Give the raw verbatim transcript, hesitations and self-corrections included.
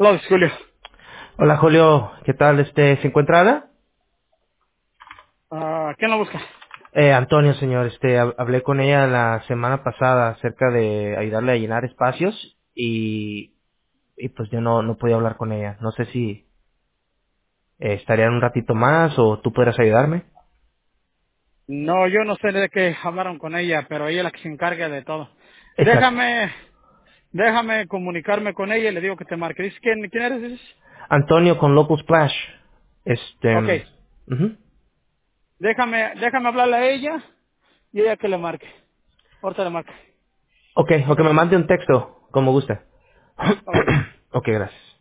Hola, Julio. Hola Julio, ¿qué tal? Este, ¿se encuentra Ada? Ah, ¿quién lo busca? Eh, Antonio, señor, este, hab- hablé con ella la semana pasada acerca de ayudarle a llenar espacios y, y pues yo no, no podía hablar con ella. No sé si eh, estaría un ratito más o tú podrás ayudarme. No, yo no sé de qué hablaron con ella, pero ella es la que se encarga de todo. Exacto. Déjame, déjame comunicarme con ella y le digo que te marque. ¿Dices quién, quién eres? Dices? Antonio con Local Splash. Este, Ok, mm, ujú. déjame, déjame hablarle a ella y ella que le marque. Ahorita le marque. Ok, ok, me mande un texto, como gusta. Ok. Ok, gracias.